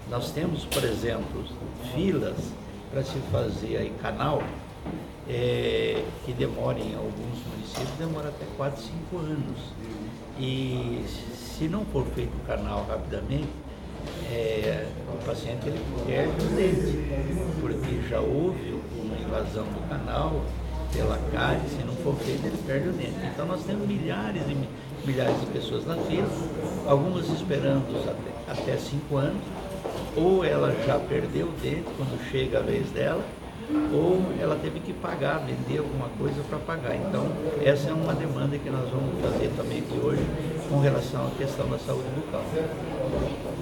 Nós temos, por exemplo, filas para se fazer aí canal, que demora em alguns municípios, demora até 4, 5 anos. E se não for feito o canal rapidamente, o paciente ele perde o dente, porque já houve uma invasão do canal pela cárie, se não for feito ele perde o dente. Então nós temos milhares e milhares de pessoas na fila, algumas esperando até 5 anos, ou ela já perdeu o dente quando chega a vez dela, ou ela teve que pagar, vender alguma coisa para pagar. Então, essa é uma demanda que nós vamos fazer também aqui hoje com relação à questão da saúde bucal.